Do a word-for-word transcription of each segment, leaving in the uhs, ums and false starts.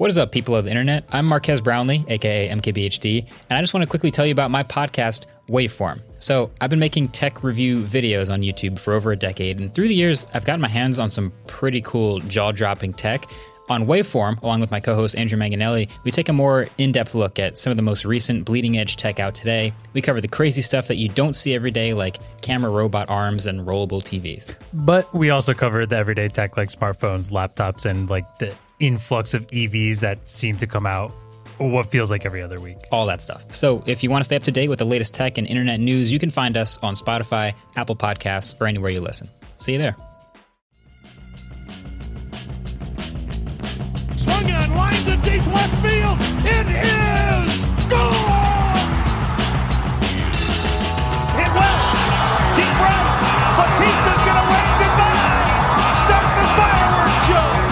What is up, people of the internet? I'm Marquez Brownlee, aka M K B H D, and I just want to quickly tell you about my podcast, Waveform. So I've been making tech review videos on YouTube for over a decade, and through the years, I've gotten my hands on some pretty cool jaw-dropping tech. On Waveform, along with my co-host Andrew Manganelli, we take a more in-depth look at some of the most recent bleeding-edge tech out today. We cover the crazy stuff that you don't see every day, like camera robot arms and rollable T Vs. But we also cover the everyday tech like smartphones, laptops, and like the influx of E Vs that seem to come out what feels like every other week. All that stuff. So if you want to stay up to date with the latest tech and internet news, you can find us on Spotify, Apple Podcasts, or anywhere you listen. See you there. Swung on, line to deep left field. It is gone! Hit well. Deep right. Batista's going to wave goodbye. Start the fireworks show.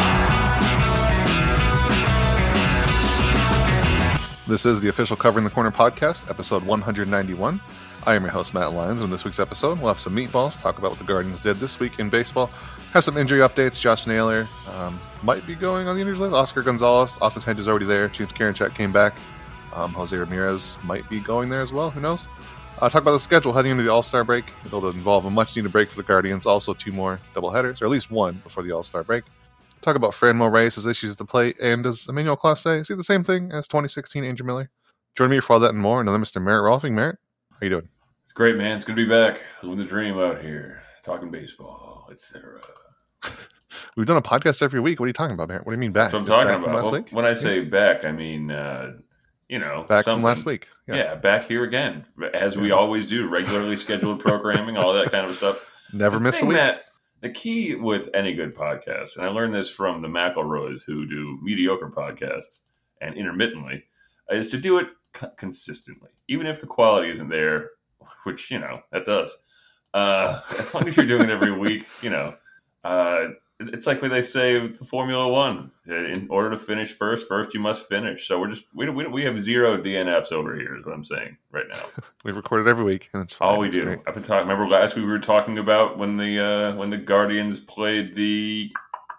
This is the official Covering the Corner podcast, episode one ninety-one. I am your host, Matt Lyons, and in this week's episode, we'll have some meatballs, talk about what the Guardians did this week in baseball, have some injury updates. Josh Naylor um, might be going on the injury list. Oscar Gonzalez, Austin Hedges already there. James Karinchak came back. Um, Jose Ramirez might be going there as well. Who knows? Uh, talk about the schedule heading into the All-Star break. It'll involve a much-needed break for the Guardians. Also, two more doubleheaders, or at least one before the All-Star break. Talk about Franmil Reyes' issues at the plate, and does Emmanuel Clase see the same thing as twenty sixteen Andrew Miller? Join me for all that and more. Another Mister Merritt Rolfing. Merritt, how you doing? It's great, man. It's good to be back. Living the dream out here. Talking baseball, et cetera. We've done a podcast every week. What are you talking about, Merritt? What do you mean back? That's what I'm Just talking back from about. last Well, week? when I say back, I mean, uh, you know. Back something. from last week. Yeah. Yeah, back here again. As we Yes. always do. Regularly scheduled programming, all that kind of stuff. Never The miss a thing week. That, the key with any good podcast, and I learned this from the McElroys who do mediocre podcasts and intermittently, is to do it c- consistently. Even if the quality isn't there, which, you know, that's us. Uh, as long as you're doing it every week, you know, uh, it's like what they say with the Formula One. In order to finish first, first you must finish. So we're just we we, we have zero D N Fs over here. Is what I'm saying right now. We've recorded every week, and it's fine. All we It's do. great. I've been talking. Remember last week we were talking about when the uh, when the Guardians played the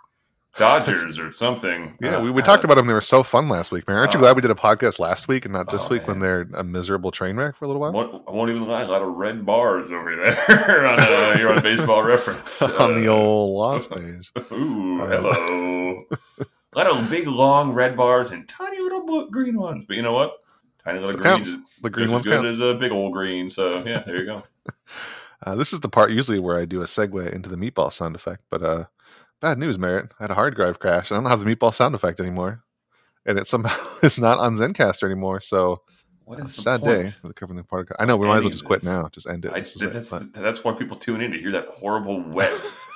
Dodgers or something. Yeah, uh, we, we uh, talked about them. They were so fun last week, man. Aren't you Oh. glad we did a podcast last week and not this Oh, week when they're a miserable train wreck for a little I while? won't, I won't even lie. A lot of red bars over there on uh, here on Baseball Reference On the Uh, old loss page. Ooh, Uh, hello. A lot of big, long red bars and tiny little blue, green ones. But you know what? Tiny little Still greens counts. is The green just ones as good count. as a big old green. So yeah, there you go. Uh, this is the part usually where I do a segue into the meatball sound effect, but uh, bad news, Merritt. I had a hard drive crash. I don't have the meatball sound effect anymore, and it somehow is not on Zencaster anymore. So What uh, is the sad point? day for the covering the podcast. I know we might as well Any just of quit this? now. Just end it. I, This is it. that's But that's why people tune in to hear that horrible wet,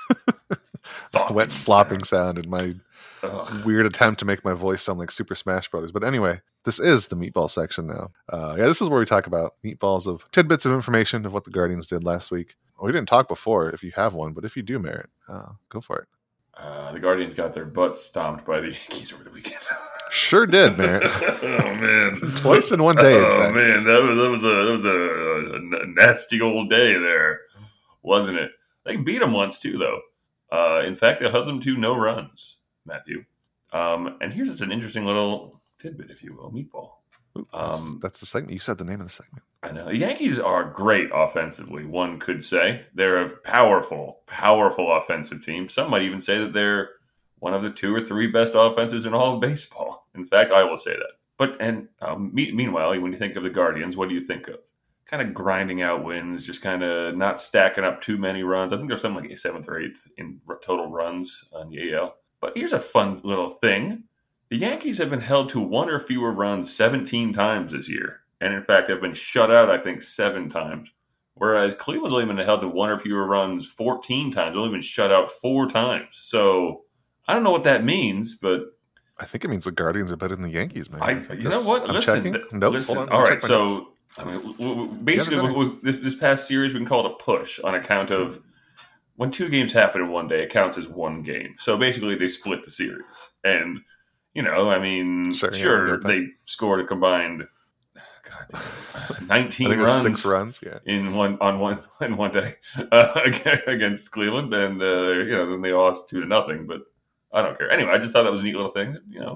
thoughting wet slopping sound. sound and my Ugh. weird attempt to make my voice sound like Super Smash Brothers. But anyway, this is the meatball section now. Uh, yeah, this is where we talk about meatballs of tidbits of information of what the Guardians did last week. We didn't talk before if you have one, but if you do, Merritt, uh, go for it. Uh, the Guardians got their butts stomped by the Yankees over the weekend. Sure did, Merritt. oh man, Twice in one day, in Oh fact. man, that was that was a that was a, a nasty old day there, wasn't it? They beat them once too, though. Uh, in fact, they held them to no runs, Matthew. Um, and here's just an interesting little tidbit, if you will, meatball. Ooh, Um, that's, that's the segment. You said the name of the segment. I know the Yankees are great offensively. One could say they're a powerful, powerful offensive team. Some might even say that they're one of the two or three best offenses in all of baseball. In fact, I will say that. But and um, me- meanwhile, when you think of the Guardians, what do you think of? Kind of grinding out wins, just kind of not stacking up too many runs. I think there's something like a seventh or eighth in r- total runs on the A L. But here's a fun little thing. The Yankees have been held to one or fewer runs seventeen times this year. And in fact, have been shut out, I think, seven times. Whereas Cleveland's only been held to one or fewer runs fourteen times, only been shut out four times. So I don't know what that means, but I think it means the Guardians are better than the Yankees, man. I, think you know that's- what? I'm Listen, checking. th- Nope, listen. hold on. All Let me right, check my notes. so I mean, w- w- basically, better. w- w- this, this past series we can call it a push on account of when two games happen in one day, it counts as one game. So basically, they split the series, and you know, I mean, Sure, sure, yeah, I get that. they scored a combined, God, damn, I nineteen think it was runs six runs. Yeah. in one on one in one day uh, against Cleveland, and uh, you know, then they lost two to nothing. But I don't care. Anyway, I just thought that was a neat little thing. You know,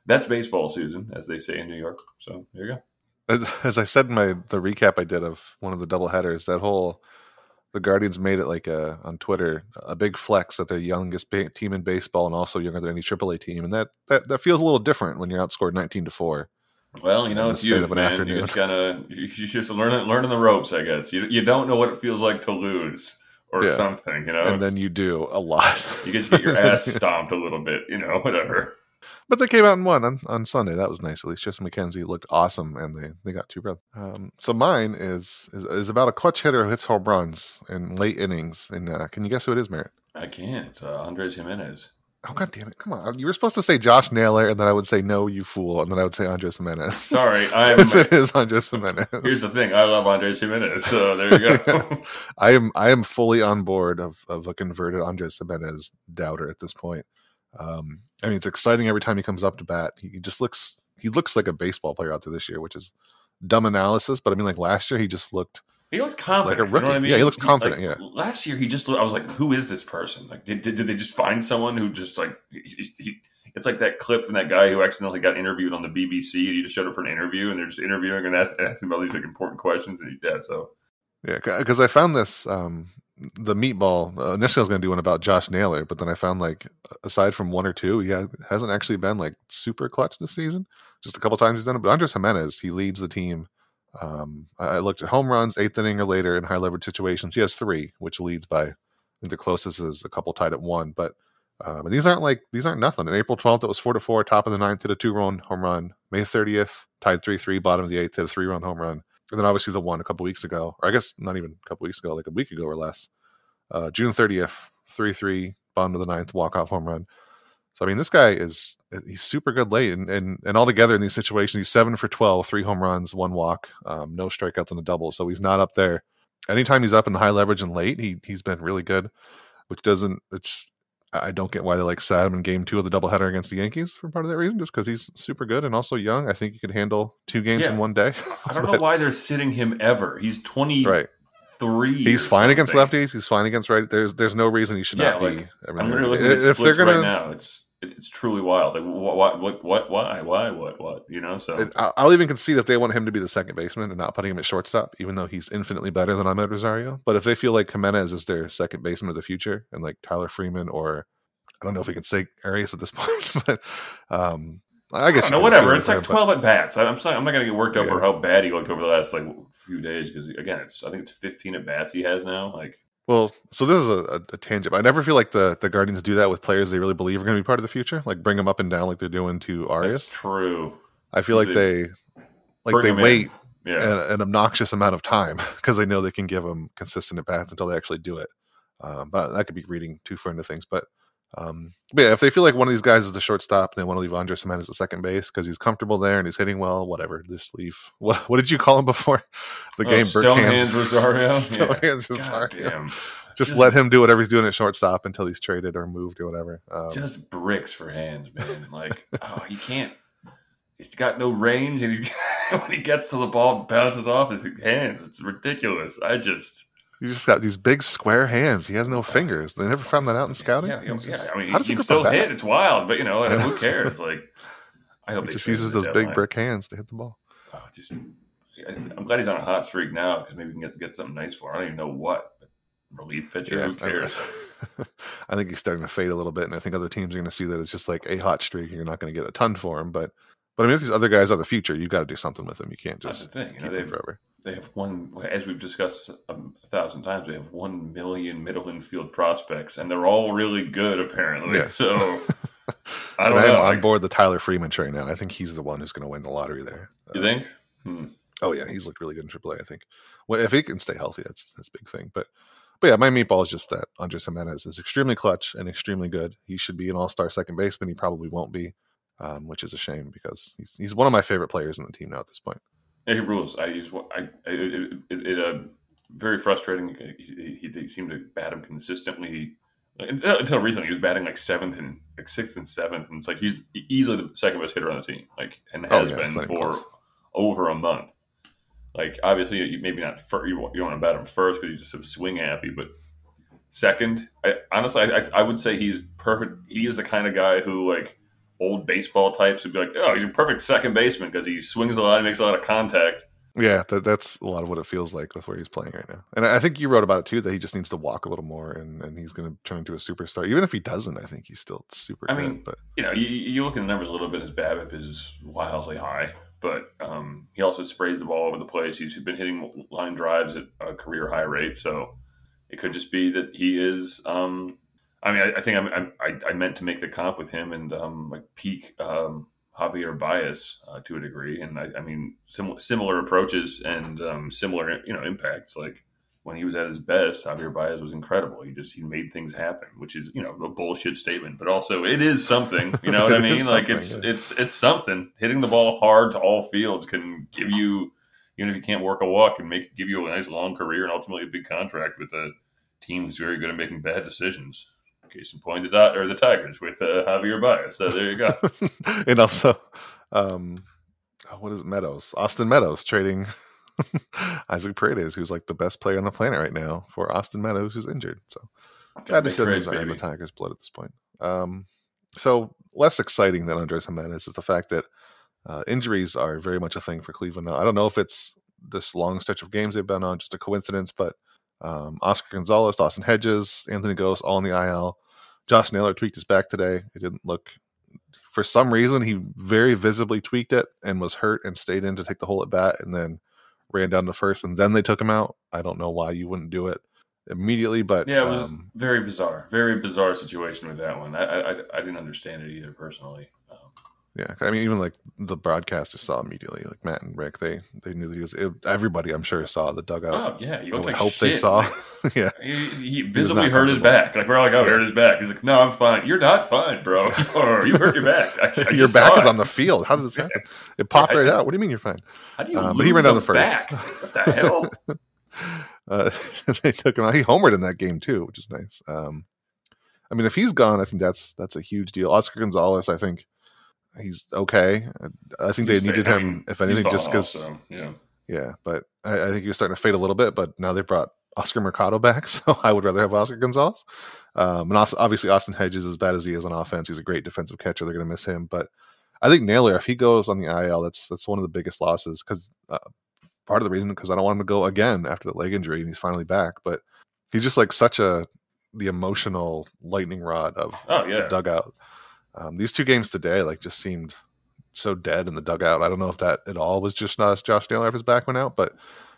that's baseball, Susan, as they say in New York. So there you go. As, as I said in my the recap I did of one of the double headers, that whole the Guardians made it like a on Twitter a big flex that they're the youngest ba- team in baseball and also younger than any triple A team, and that, that that feels a little different when you're outscored nineteen to four. Well, you know, it's youth, man. Afternoon. It's kind of you just learning learning the ropes, I guess. You you don't know what it feels like to lose or yeah. something, you know. And then you do a lot. You just get your ass stomped a little bit, you know, whatever. But they came out and won on, on Sunday. That was nice. At least Tristan McKenzie looked awesome, and they, they got two runs. Um, so mine is, is is about a clutch hitter who hits home runs in late innings. And uh, can you guess who it is, Merritt? I can't. It's uh, Andres Jimenez. Oh, God damn it. Come on. You were supposed to say Josh Naylor, and then I would say, no, you fool. And then I would say Andres Jimenez. Sorry. I'm, it is Andres Jimenez. Here's the thing. I love Andres Jimenez. So there you go. I am I am fully on board of, of a converted Andres Jimenez doubter at this point. Um, I mean, it's exciting every time he comes up to bat. He just looks he looks like a baseball player out there this year, which is dumb analysis. But I mean, like last year, he just looked he looks confident. Like a rookie. You know what I mean? Yeah, he looks confident. He, like, yeah. Last year, he just I was like, who is this person? Like, did did, did they just find someone who just like he, he, it's like that clip from that guy who accidentally got interviewed on the B B C and he just showed up for an interview and they're just interviewing and asking, asking about these like important questions and he, yeah, so yeah, because I found this. Um, The meatball, uh, initially I was going to do one about Josh Naylor, but then I found like, aside from one or two, he ha- hasn't actually been like super clutch this season. Just a couple times he's done it. But Andres Jimenez, he leads the team. Um, I, I looked at home runs, eighth inning or later in high leverage situations. He has three, which leads by, I think the closest is a couple tied at one. But um, and these aren't like, these aren't nothing. On April twelfth, it was four to four, top of the ninth, hit a two run home run. May thirtieth, tied three three, bottom of the eighth, hit a three run home run. And then obviously the one a couple weeks ago, or I guess not even a couple weeks ago, like a week ago or less. Uh, June thirtieth, three three, bottom of the ninth, walk-off home run. So, I mean, this guy is he's super good late. And, and, and altogether in these situations, he's seven for twelve, three home runs, one walk, um, no strikeouts on the double. So he's not up there. Anytime he's up in the high leverage and late, he, he's been really good, which doesn't – it's I don't get why they like sat him in game two of the doubleheader against the Yankees for part of that reason, just because he's super good and also young. I think he could handle two games yeah. in one day. I don't but, know why they're sitting him ever. He's twenty. Right. Three. He's fine against lefties. He's fine against right. There's there's no reason he should yeah, not like, be. I mean, I'm literally looking at if they're gonna, right now. It's it's truly wild. Like what what what why why what what you know. So it, I'll even concede if they want him to be the second baseman and not putting him at shortstop, even though he's infinitely better than Ahmed Rosario. But if they feel like Jimenez is their second baseman of the future and like Tyler Freeman or I don't know if we can say Arias at this point, but um, I guess no, whatever. It's like twelve but, at bats. I'm sorry, I'm not going to get worked up yeah. over how bad he looked over the last like few days because again, it's I think it's fifteen at bats he has now. Like, well, so this is a, a, a tangent. But I never feel like the, the Guardians do that with players they really believe are going to be part of the future, like bring them up and down like they're doing to Arias. That's true. I feel like they like they wait yeah. an, an obnoxious amount of time because they know they can give them consistent at bats until they actually do it. Um, but that could be reading too far into things, but. Um, but yeah, if they feel like one of these guys is the shortstop, and they want to leave Andres Jimenez at second base because he's comfortable there and he's hitting well, whatever. Just leave. What What did you call him before the oh, game? Stone Hands Rosario. Stone yeah. Hands Rosario. Just, just let him do whatever he's doing at shortstop until he's traded or moved or whatever. Um, just bricks for Hands, man. Like, oh, he can't. He's got no range, and he's, when he gets to the ball, bounces off his hands. It's ridiculous. I just. He just got these big square hands. He has no fingers. They never found that out in scouting. Yeah, yeah. Just, yeah. I mean, how does he, he can still hit? It's wild, but you know, who cares? Like, I hope he he just uses those big brick hands to hit the ball. Oh, just, I'm glad he's on a hot streak now because maybe we can get get something nice for him. I don't even know what. But relief pitcher, yeah, who cares? I, I think he's starting to fade a little bit, and I think other teams are going to see that it's just like a hot streak, and you're not going to get a ton for him. But, but I mean, if these other guys are the future, you got to do something with them. You can't just That's the thing. You keep know, them forever. They have one, as we've discussed a thousand times, they have one million middle infield prospects, and they're all really good, apparently. Yeah. So, I don't and know. I'm on I, board the Tyler Freeman train now. I think he's the one who's going to win the lottery there. You uh, think? Hmm. Oh, yeah. He's looked really good in triple A, I think. Well, if he can stay healthy, that's, that's a big thing. But, but yeah, my meatball is just that Andres Jimenez is extremely clutch and extremely good. He should be an all-star second baseman. He probably won't be, um, which is a shame because he's, he's one of my favorite players in the team now at this point. Yeah, he rules. I use I, I it, it, it uh, very frustrating. He, he, he seemed to bat him consistently until recently. He was batting like seventh and like sixth and seventh, and it's like he's easily the second best hitter on the team, like and has oh, yeah, been for close. over a month. Like obviously, you, maybe not first, you, you don't want to bat him first because you just have swing happy, but second, I, honestly, I, I would say he's perfect. He is the kind of guy who like old baseball types would be like, oh, he's a perfect second baseman because he swings a lot and makes a lot of contact. Yeah, that, that's a lot of what it feels like with where he's playing right now. And I think you wrote about it too, that he just needs to walk a little more, and, and he's going to turn into a superstar. Even if he doesn't, I think he's still super I good. mean, but you know, you, you look at the numbers a little bit. His BABIP is wildly high, but um, he also sprays the ball over the place. He's been hitting line drives at a career high rate, so it could just be that he is. Um, I mean, I, I think I'm, I I meant to make the comp with him and um, like peak. Um, Javier Baez uh, to a degree, and I, I mean sim- similar approaches and um, similar you know impacts. Like when he was at his best, Javier Baez was incredible. He just he made things happen, which is you know a bullshit statement, but also it is something. You know what I mean? Like it's yeah. it's it's something. Hitting the ball hard to all fields can give you, even if you can't work a walk, can make give you a nice long career and ultimately a big contract with a team who's very good at making bad decisions. Case in point, the, or the Tigers with uh, Javier Baez. So there you go. And also, um, what is it, Meadows? Austin Meadows trading Isaac Paredes, who's like the best player on the planet right now, for Austin Meadows, who's injured. So God, he's not in the Tigers' blood at this point. Um, so less exciting than Andres Jimenez is the fact that uh, injuries are very much a thing for Cleveland now. I don't know if it's this long stretch of games they've been on, just a coincidence, but Um, Oscar Gonzalez, Dawson Hedges, Anthony Ghost, all in the I L. Josh Naylor tweaked his back today. It didn't look, for some reason, he very visibly tweaked it and was hurt and stayed in to take the hole at bat and then ran down to first, and then they took him out. I don't know why you wouldn't do it immediately, but yeah, it was um, very bizarre, very bizarre situation with that one. I I, I didn't understand it either personally. Um, Yeah, I mean, even like the broadcasters saw immediately, like Matt and Rick, they they knew that he was. It, everybody, I'm sure, saw the dugout. Oh yeah, he looked I like hope shit. they saw. yeah, he, he he visibly hurt his back. Like we're all like, oh, yeah. hurt his back. He's like, no, I'm fine. You're not fine, bro. Or you hurt your back. I, I your just back saw is it. on the field. How did this happen? It popped yeah, right I, out. What do you mean you're fine? How do you uh, lose but he ran down the first. Back? What the hell? uh, they took him out. He homered in that game too, which is nice. Um, I mean, if he's gone, I think that's that's a huge deal. Oscar Gonzalez, I think. He's okay. I think he's they needed fade. him, I mean, if anything, just because. So, yeah, yeah, but I, I think he was starting to fade a little bit. But now they brought Oscar Mercado back, so I would rather have Oscar Gonzalez. Um, and also, obviously, Austin Hedges, as bad as he is on offense, he's a great defensive catcher. They're going to miss him. But I think Naylor, if he goes on the I L, that's that's one of the biggest losses. Because uh, part of the reason, because I don't want him to go again after the leg injury, and he's finally back. But he's just like such a the emotional lightning rod of oh, yeah. the dugout. Um, these two games today, like, just seemed so dead in the dugout. I don't know if that at all was just not Josh Naylor if his back went out, but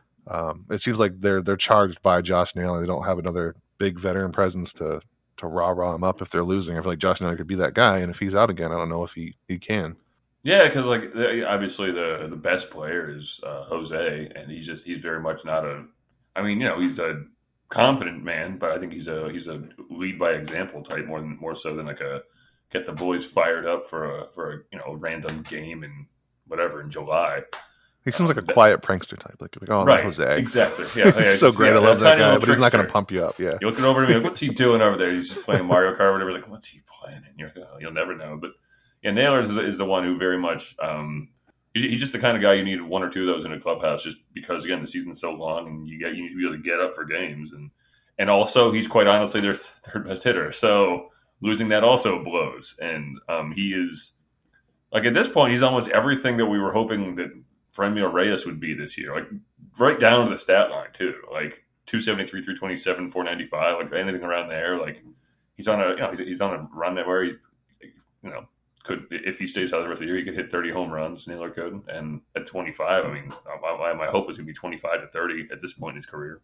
um, it seems like they're they're charged by Josh Naylor. They don't have another big veteran presence to to rah rah him up if they're losing. I feel like Josh Naylor could be that guy, and if he's out again, I don't know if he he can. Yeah, because like obviously the the best player is uh, Jose, and he's just he's very much not a. I mean, you know, he's a confident man, but I think he's a he's a lead by example type more than more so than like a. Get the boys fired up for a for a you know random game in whatever in July. He seems um, like a quiet prankster type. Like, like oh, right, Jose. Exactly. Yeah, yeah so great. Yeah, I love that guy, but trickster. He's not going to pump you up. Yeah, you're looking over at me like, what's he doing over there? He's just playing Mario Kart or whatever. Like, what's he playing? And you're like, oh, you'll never know. But yeah, Naylor is, is the one who very much. Um, he's, he's just the kind of guy you need one or two of those in a clubhouse, just because again the season's so long and you get you need to be able to get up for games, and and also he's quite honestly their third best hitter. So. Losing that also blows. And um, he is, like at this point, he's almost everything that we were hoping that Franmil Reyes would be this year. Like right down to the stat line, too. Like two seventy-three, three twenty-seven, four ninety-five, like anything around there. Like he's on a, you know, he's, he's on a run that where he, you know, could, if he stays healthy the rest of the year, he could hit thirty home runs, Naylor could. And at twenty-five, I mean, my, my hope is going to be twenty-five to thirty at this point in his career.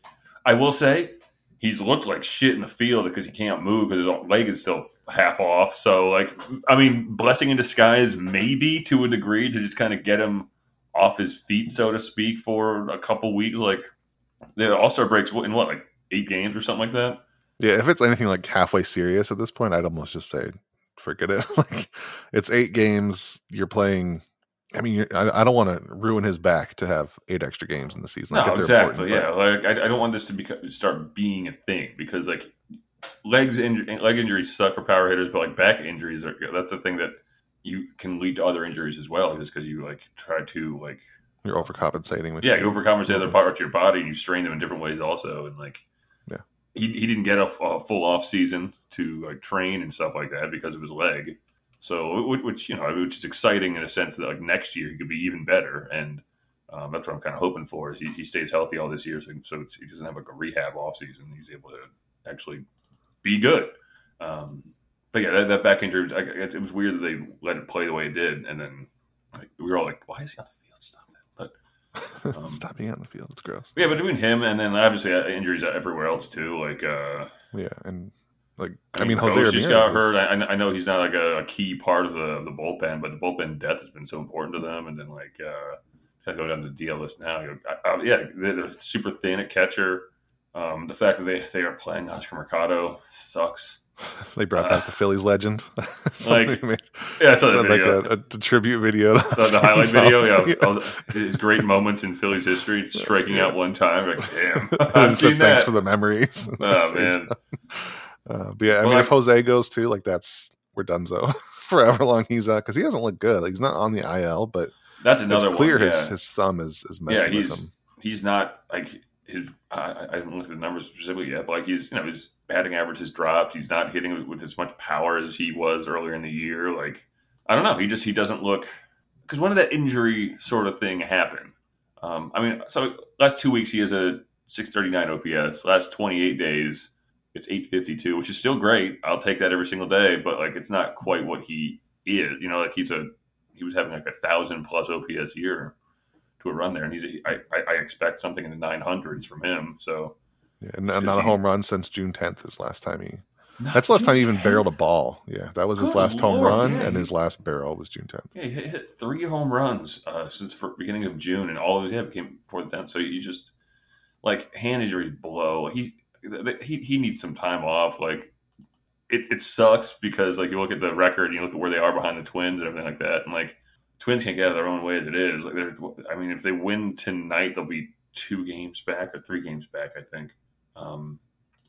I will say, he's looked like shit in the field because he can't move because his leg is still half off. So, like, I mean, blessing in disguise maybe to a degree to just kind of get him off his feet, so to speak, for a couple weeks. Like, the All-Star breaks in what, like eight games or something like that? Yeah, if it's anything like halfway serious at this point, I'd almost just say forget it. Like, it's eight games. You're playing... I mean, I, I don't want to ruin his back to have eight extra games in the season. No, exactly. Yeah, like I, I don't want this to become start being a thing because like legs inj- leg injuries suck for power hitters, but like back injuries are that's the thing that you can lead to other injuries as well, just because you like try to like you're overcompensating. With yeah, you overcompensate other parts of your body, and you strain them in different ways also. And like yeah, he he didn't get a, a full off season to like train and stuff like that because of his leg. So, which, you know, which is exciting in a sense that like next year he could be even better. And um, that's what I'm kind of hoping for is he, he stays healthy all this year. So, so it's, he doesn't have like a rehab offseason. He's able to actually be good. Um, but yeah, that, that back injury, I, it was weird that they let it play the way it did. And then like, we were all like, why is he on the field? Stop that. But um, stop being on the field. It's gross. Yeah. But between him and then obviously injuries everywhere else too. Like, uh, yeah. And, Like I I mean, mean, Jose Ghost just got Ramirez hurt. is- I, I know he's not like a, a key part of the, the bullpen, but the bullpen depth has been so important to them. And then like, uh, I go down the D L list now. You know, uh, yeah, they're, they're super thin at catcher. Um, the fact that they, they are playing Oscar Mercado sucks. They brought Uh, back the Phillies legend. like, Somebody made- Yeah, I saw that sounded like video. a, a tribute video. To the, the Oscar highlight video, yeah, Gonzalez. all the- his great moments in Phillies history, striking Yeah. out one time. Like, damn, And I've said seen thanks that. for the memories. Oh man, Uh, but yeah, I Well, mean, I- if Jose goes too, like that's we're donezo for however long he's out because he doesn't look good. Like, he's not on the I L, but that's another it's clear one. his yeah. his thumb is is yeah, messing with he's him. he's not like his. I, I haven't looked at the numbers specifically yet, but like he's you know his batting average has dropped. He's not hitting with, with as much power as he was earlier in the year. Like I don't know, he just he doesn't look because when did that injury sort of thing happen? Um, I mean, so last two weeks he has a six thirty-nine O P S. Last twenty-eight days it's eight fifty-two, which is still great. I'll take that every single day, but like it's not quite what he is. You know, like he's a he was having like a thousand plus O P S year to a run there, and he's a, I, I I expect something in the nine hundreds from him. So Yeah, and It's not 'cause a he- home run since June tenth is last time he. Not That's the last time he June even barreled a tenth. ball. Yeah, that was his Good last home Lord, run, yeah, and he- his last barrel was June tenth. Yeah, he hit, hit three home runs uh, since for beginning of June, and all of his yeah became before the tenth. So you just like hand injuries blow. He he he needs some time off. Like it, it sucks because like you look at the record, and you look at where they are behind the Twins and everything like that, and like Twins can't get out of their own way as it is. Like they're, I mean, if they win tonight, they'll be two games back or three games back, I think. Um,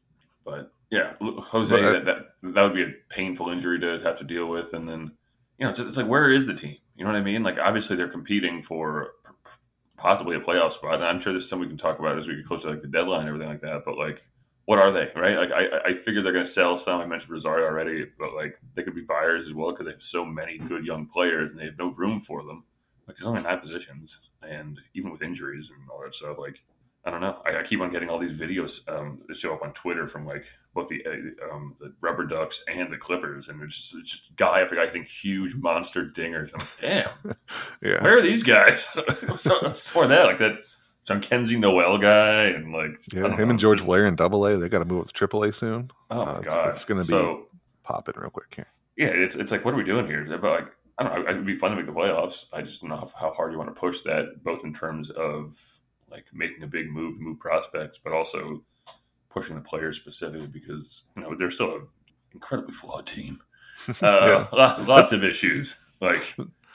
but yeah, Jose, But I- that, that that would be a painful injury to have to deal with, and then you know, it's, it's like where is the team? You know what I mean? Like obviously they're competing for possibly a playoff spot, and I'm sure there's something we can talk about as we get closer to like the deadline and everything like that. But like, what are they? Right? Like I I figure they're going to sell some. I mentioned Rosario already, but like they could be buyers as well because they have so many good young players and they have no room for them. Like there's only nine positions, and even with injuries and all that stuff, like I don't know. I, I keep on getting all these videos um, that show up on Twitter from like both the uh, um, the Rubber Ducks and the Clippers, and it's just, it's just guy after guy hitting huge monster dingers. I'm like, damn, Yeah, where are these guys? so, I swear that like that John Kenzie Noel guy, and like I yeah. don't Him know. and George Blair in Double A. They got to move up to Triple A soon. Oh my Uh, it's- god, it's gonna be- so. Pop it real quick here. Yeah, it's it's like what are we doing here? But like I don't know. It'd be fun to make the playoffs. I just don't know how, how hard you want to push that, both in terms of like making a big move to move prospects, but also pushing the players specifically because you know they're still an incredibly flawed team. Uh, lo- Lots of issues. Like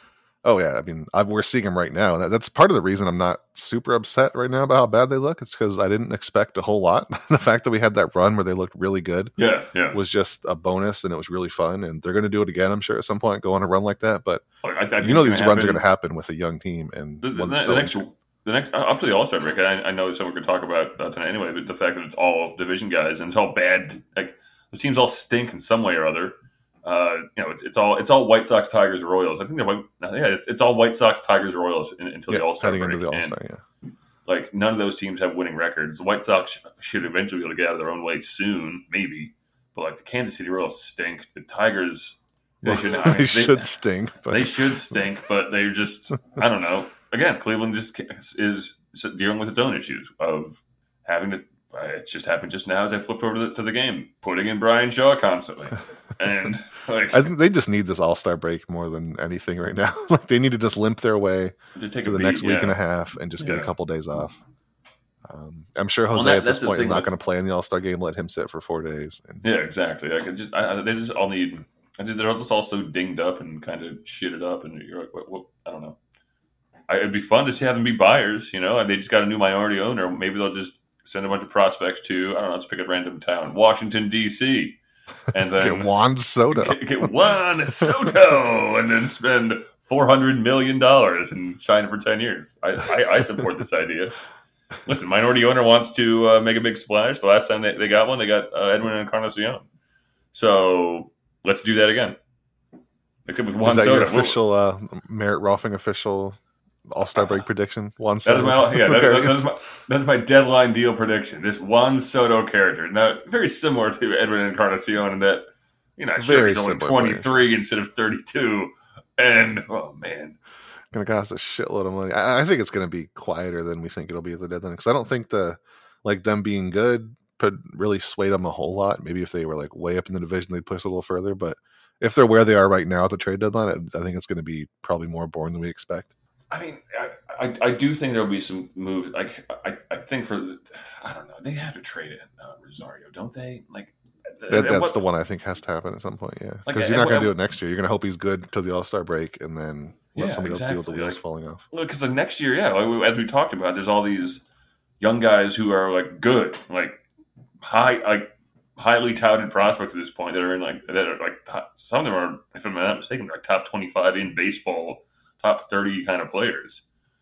Oh yeah, I mean, I, we're seeing them right now. That, that's part of the reason I'm not super upset right now about how bad they look. It's because I didn't expect a whole lot. The fact that we had that run where they looked really good yeah, yeah. was just a bonus, and it was really fun. And they're going to do it again, I'm sure, at some point. Go on a run like that, but Like, I, I think you know it's these gonna runs are happen. going to happen with a young team and The, the, one the, that's the so next, the next, up to the All Star break. I, I know it's something we're going to talk about uh, tonight anyway. But the fact that it's all division guys and it's all bad, like the teams all stink in some way or other. Uh, you know, it's it's all it's all White Sox, Tigers, Royals. I think they're white- yeah, it's, it's all White Sox, Tigers, Royals in, until yeah, the All Star heading break. into the All And, Star. Yeah, like none of those teams have winning records. The White Sox should eventually be able to get out of their own way soon, maybe. But like the Kansas City Royals stink. The Tigers, they should. I mean, they they- should stink, but they should stink, but they're just, I don't know. Again, Cleveland just is dealing with its own issues of having to, it's just happened just now as I flipped over to the, to the game, putting in Brian Shaw constantly. And, like, I think they just need this All Star break more than anything right now. Like they need to just limp their way just take to a the beat, next week yeah. and a half and just get Yeah. a couple days off. Um, I'm sure Well, Jose that- at that's this the point is thing not with- going to play in the All Star game. Let him sit for four days. And Yeah, exactly. Like, it just, I, I- they just all need, I think they're all just all so dinged up and kind of shitted up. And you're like, what, what? I don't know. I, it'd be fun to see have them be buyers, you know, and they just got a new minority owner. Maybe they'll just send a bunch of prospects to, I don't know, let's pick a random town, Washington, D C, and then get Juan Soto. get, get Juan Soto and then spend four hundred million dollars and sign it for ten years. I, I, I support this idea. Listen, minority owner wants to uh, make a big splash. The last time they, they got one, they got uh, Edwin Encarnacion. So let's do that again. Except with Juan Is that Soto. your official uh, Merritt Rolfing official All-Star break prediction? Juan That Soto. is my yeah. That, Okay. that is my that's my deadline deal prediction. This Juan Soto character, now very similar to Edwin Encarnacion in that, you know, sure, Very he's only similar twenty-three player. Instead of thirty-two, and oh man, Going to cost a shitload of money. I, I think it's going to be quieter than we think it'll be at the deadline because I don't think the like them being good could really sway them a whole lot. Maybe if they were like way up in the division, they'd push a little further. But if they're where they are right now at the trade deadline, I, I think it's going to be probably more boring than we expect. I mean, I, I, I do think there'll be some moves. Like I, I think for the, I don't know, they have to trade in uh, Rosario, don't they? Like That, that's what, the one I think has to happen at some point. Yeah, Like, because you're and not going what- to do it next year. You're going to hope he's good till the All Star break, and then let Yeah, somebody else deal with the exactly. wheels Like- falling off. Well, because like next year, yeah, like we, as we talked about, there's all these young guys who are like good, like high, like highly touted prospects at this point that are in like that are like top, some of them are, if I'm not mistaken, like top twenty-five in baseball, top thirty kind of players.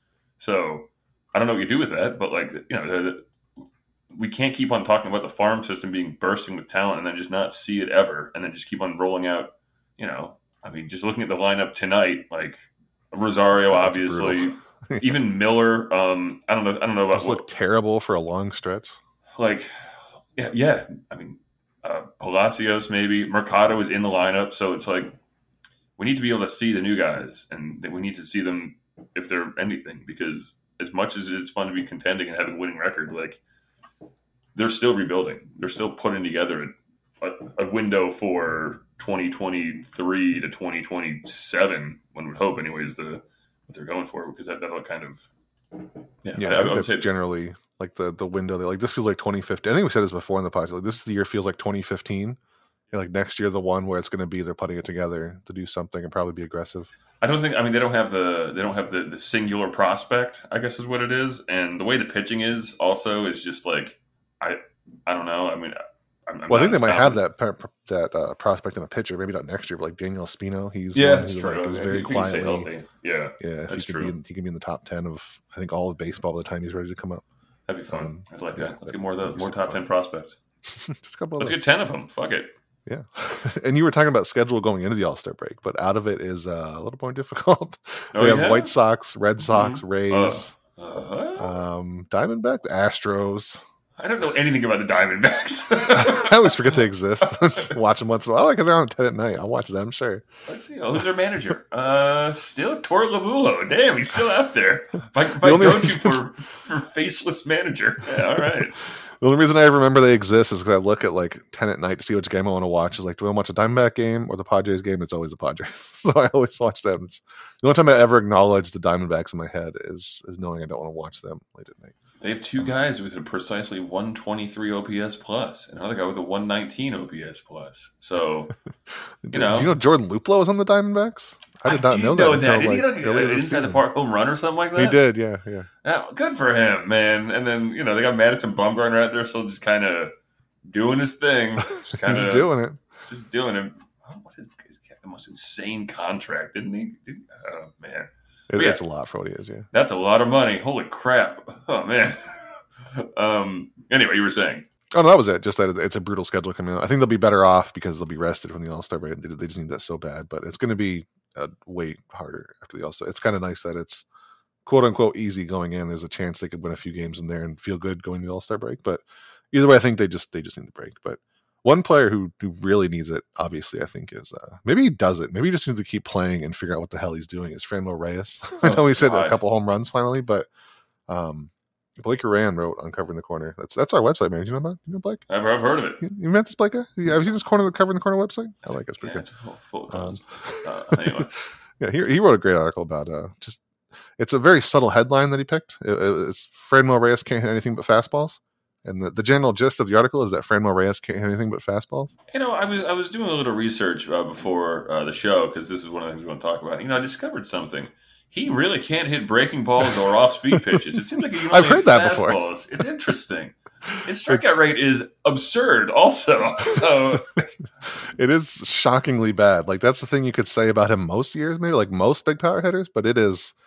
So I don't know what you do with that, but like you know, the, the, we can't keep on talking about the farm system being bursting with talent and then just not see it ever, and then just keep on rolling out. You know, I mean, just looking at the lineup tonight, like Rosario, That's obviously. brutal. Even Miller, um, I don't know. I don't know about Just looked terrible for a long stretch. like, yeah, yeah. I mean, uh, Palacios maybe Mercado is in the lineup, so it's like we need to be able to see the new guys, and we need to see them if they're anything. Because as much as it's fun to be contending and having a winning record, like they're still rebuilding. They're still putting together a, a window for twenty twenty-three to twenty twenty-seven. One would hope, anyways. The what they're going for, because that, that'll kind of yeah, Yeah, I, I, I think would that's say generally like the, the window. They like this feels like twenty fifteen. I think we said this before in the podcast. Like this year feels like twenty fifteen. And like next year, the one where it's going to be they're putting it together to do something and probably be aggressive. I don't think. I mean, they don't have the they don't have the, the singular prospect, I guess is what it is, and the way the pitching is also is just like I I don't know. I mean, I'm, I'm Well, I think not they might as have confident. that that uh, prospect in a pitcher. Maybe not next year, but like Daniel Espino. He's Yeah, one that's who true. like, is If very he can stay quietly. healthy. Yeah, Yeah, if That's he could true. be in, he could be in the top ten of I think all of baseball by the time he's ready to come up. that'd be fun. Um, I'd like yeah, that. Let's that- get more of that'd those, be more super top fun. ten prospects. Just a couple of Let's those. get ten of them. Fuck it. Yeah. And you were talking about schedule going into the All-Star break, but out of it is uh, a little more difficult. Oh, they have yeah? White Sox, Red Sox, Mhm. Rays, Uh, um, Diamondbacks, Astros. I don't know anything about the Diamondbacks. I always forget they exist. I just watch them once in a while. I like if they're on ten at night. I'll watch them, sure. Let's see. Oh, who's their manager? Uh, still Tor Lavulo. Damn, he's still out there. My, The my only go-to reason- for for faceless manager. Yeah, all right. The only reason I remember they exist is because I look at like ten at night to see which game I want to watch. Is like, do I watch a Diamondback game or the Padres game? It's always the Padres, so I always watch them. It's the only time I ever acknowledge the Diamondbacks in my head is is knowing I don't want to watch them late at night. They have two guys with a precisely one twenty-three O P S plus, and another guy with a one nineteen O P S plus. So Did know. you know Jordan Luplow was on the Diamondbacks? I did not know that. know until, that. Did he like, get earlier an this inside the season. park home run or something like that? He did, yeah, yeah. Yeah, good for him, man. And then you know they got Madison Bumgarner out there, so just kind of doing his thing, just kind He's of doing it. just doing it. Oh, what's his, his the most insane contract, didn't he? Did, oh man, it yeah. it's a lot for what he is, yeah. that's a lot of money. Holy crap! Oh man. um. Anyway, you were saying. Oh, no, that was it. Just that it's a brutal schedule coming out. I think they'll be better off because they'll be rested from the All-Star break. They, they just need that so bad, but it's going to be uh, way harder after the All-Star. It's kind of nice that it's quote unquote easy going in. There's a chance they could win a few games in there and feel good going to the All-Star break. But either way, I think they just they just need the break. But one player who who really needs it, obviously, I think is uh, maybe he does it. Maybe he just needs to keep playing and figure out what the hell he's doing. Is Franmil Reyes? I know he said God. a couple home runs finally, but um, Blake Rand wrote on Covering the Corner. That's that's our website, man. Do you know about? You know Blake? I've, I've heard of it. You, you met this Blake guy? Yeah, have you seen this corner Covering the Corner website? I like it. It's pretty Yeah, good. it's full, full of Um, cons. uh, anyway, Yeah, he he wrote a great article about uh just it's a very subtle headline that he picked. It, it- it's Franmil Reyes can't hit anything but fastballs, and the, the general gist of the article is that Franmil Reyes can't hit anything but fastballs. you know, I was I was doing a little research uh, before uh, the show because this is one of the things we want to talk about. You know, I discovered something. He really can't hit breaking balls or off-speed pitches. It seems like he can only I've heard hit that before. fastballs. It's interesting. His strikeout It's- rate is absurd. Also, so It is shockingly bad. Like that's the thing you could say about him most years, maybe like most big power hitters, but it is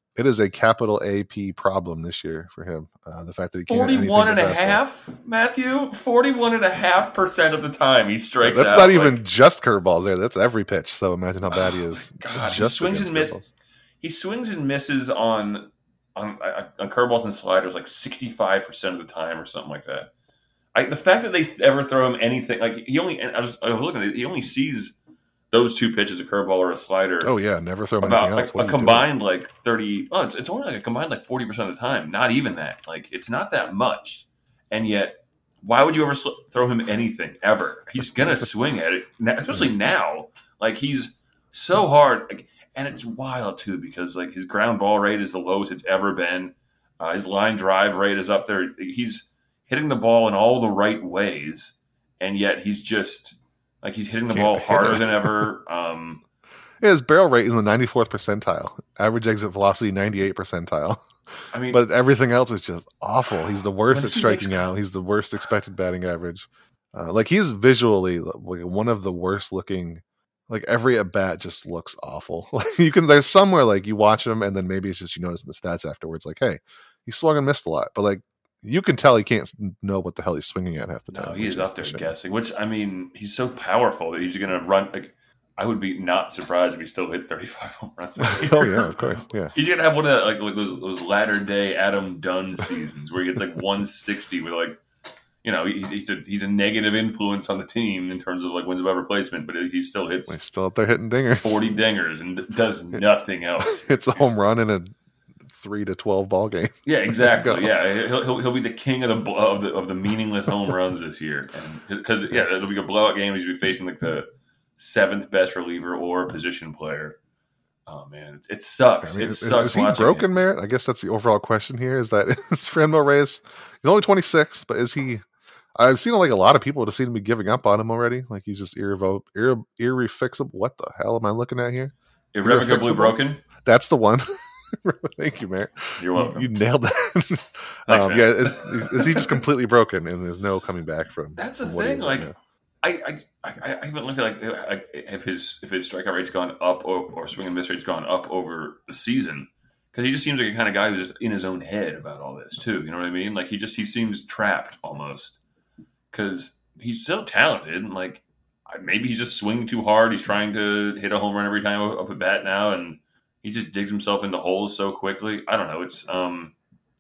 It is a capital A P problem this year for him. Uh, the fact that he can't forty-one and anything a but half, fastballs. Matthew? forty-one and a half percent of the time he strikes That's out. not like, even just curveballs there. That's every pitch. So imagine how bad he oh is. my God, he just swings against and miss, curveballs. he swings and misses on on on curveballs and sliders like sixty-five percent of the time or something like that. I, the fact that they ever throw him anything, like he only, I was, I was looking at it, he only sees those two pitches, a curveball or a slider. Oh yeah, never throw him about anything else. a, a combined like thirty. Oh, it's, it's only like a combined like forty percent of the time. Not even that. Like it's not that much. And yet, why would you ever sl- throw him anything ever? He's gonna swing at it, especially now. Like he's so hard, like, and it's wild too because like his ground ball rate is the lowest it's ever been. Uh, his line drive rate is up there. He's hitting the ball in all the right ways, and yet he's just. Like he's hitting the Can't ball harder hit it. than ever. Um, Yeah, his barrel rate is in the ninety-fourth percentile. Average exit velocity, ninety-eight percentile. I mean, But everything else is just awful. He's the worst When at he striking makes- out. He's the worst expected batting average. Uh, like he's visually like one of the worst looking. Like every at bat just looks awful. Like you can there's somewhere like you watch him and then maybe it's just you notice in the stats afterwards like hey he swung and missed a lot, but like you can tell he can't know what the hell he's swinging at half the time. no, he which is up there a shame. guessing. Which I mean, he's so powerful that he's going to run. Like I would be not surprised if he still hit thirty-five home runs this year. Oh yeah, of course, yeah. He's going to have one of the, like, like those those latter day Adam Dunn seasons where he gets like one sixty with like. You know, he's he's a, he's a negative influence on the team in terms of like wins above replacement, but he still hits He's still up there hitting dingers. forty dingers and does nothing else. It's a home run in a three to twelve ball game. Yeah, exactly. Go. Yeah, he'll, he'll he'll be the king of the bl- of the of the meaningless home runs this year, because yeah, it'll be a blowout game. He's be facing like the seventh best reliever or position player. Oh man, it, it sucks. I mean, it is, sucks. is he watching broken, him. Merritt? I guess that's the overall question here. Is that is Franmil Reyes? He's only twenty-six, but is he? I've seen like a lot of people to seem to be giving up on him already. Like he's just irrevo- irre- irrefixable. What the hell am I looking at here? Irrevocably irrefixable? broken? That's the one. Thank you, Merritt. You're welcome. You, you nailed that. um, yeah, is, is, is he just completely broken and there's no coming back from? That's the from what he thing. is Like, right now? I, I, I, I haven't looked at like, like if his if his strikeout rate's gone up or, or swing and miss rate's gone up over the season, because he just seems like a kind of guy who's just in his own head about all this too. You know what I mean? Like he just he seems trapped almost because he's so talented and like maybe he's just swinging too hard. He's trying to hit a home run every time up at bat now, and he just digs himself into holes so quickly. I don't know. It's um,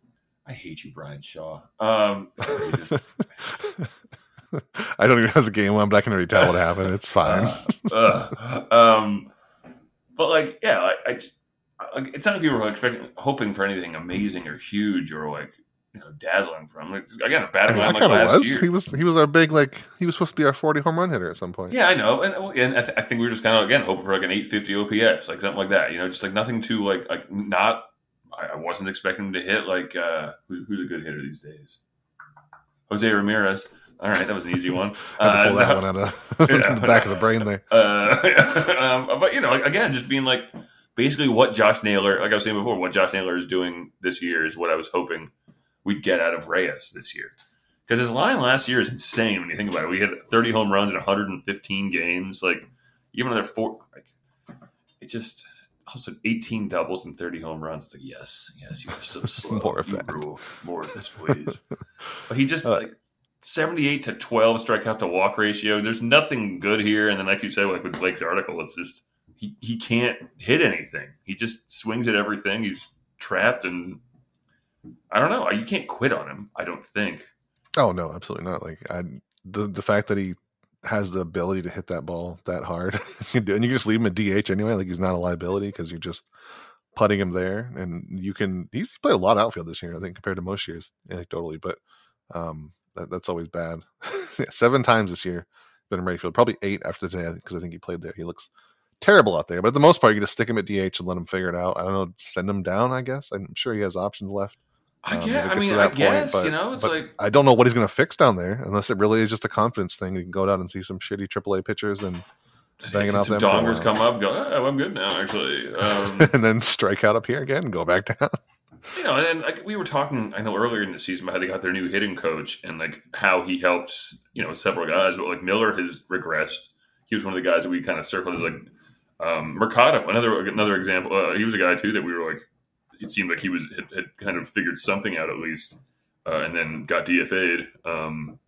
I hate you, Brian Shaw. Um, sorry, just, I don't even have the game one, but I can already tell what happened. It's fine. uh, uh, um, but like, yeah, I, I just like, it's not like we were expecting, hoping for anything amazing or huge or like you know dazzling from. Like, again, a I batting mean, I line like kind of last was. year. He was. He was our big like. He was supposed to be our forty home run hitter at some point. Yeah, I know, and and I, th- I think we were just kind of again hoping for like an eight fifty O P S, like something like that. You know, just like nothing too like like not. I, I wasn't expecting him to hit like uh, who's, who's a good hitter these days? Jose Ramirez. All right, that was an easy one. I had to pull Uh, that one out of yeah. the back of the brain there. Uh, um, but you know, again, just being like basically what Josh Naylor, like I was saying before, what Josh Naylor is doing this year is what I was hoping we'd get out of Reyes this year. Because his line last year is insane when you think about it. We had thirty home runs in one hundred fifteen games. Like even another four, like it just also eighteen doubles and thirty home runs. It's like yes, yes, you are so slow. More of You that. rule. More of this, please. But he just Uh, like. seventy-eight to twelve strikeout to walk ratio. There's nothing good here. And then, like you said, like with Blake's article, it's just he, he can't hit anything. He just swings at everything. He's trapped, and I don't know. You can't quit on him. I don't think. Oh no, absolutely not. Like I, the the fact that he has the ability to hit that ball that hard, you do, and you can just leave him at D H anyway. Like he's not a liability because you're just putting him there, and you can. He's played a lot of outfield this year, I think, compared to most years, anecdotally. But um, that, that's always bad. Yeah, seven times this year been in right field, probably eight after today because I think he played there. He looks terrible out there, but at the most part, you can just stick him at D H and let him figure it out. I don't know, send him down. I guess I'm sure he has options left. I Um, guess. if it I gets mean, to I that guess point, you but- know, it's but like I don't know what he's going to fix down there unless it really is just a confidence thing. You can go down and see some shitty triple A pitchers and banging off some them for a dongers while. come up, go, oh, I'm good now. Actually, um, and then strike out up here again and go back down. you know, and then like we were talking, I know earlier in the season about how they got their new hitting coach and like how he helps, you know, several guys. But like Miller has regressed. He was one of the guys that we kind of circled as like um, Mercado. Another another example. Uh, he was a guy too that we were like, it seemed like he was had, had kind of figured something out at least, uh, and then got D F A'd. Um,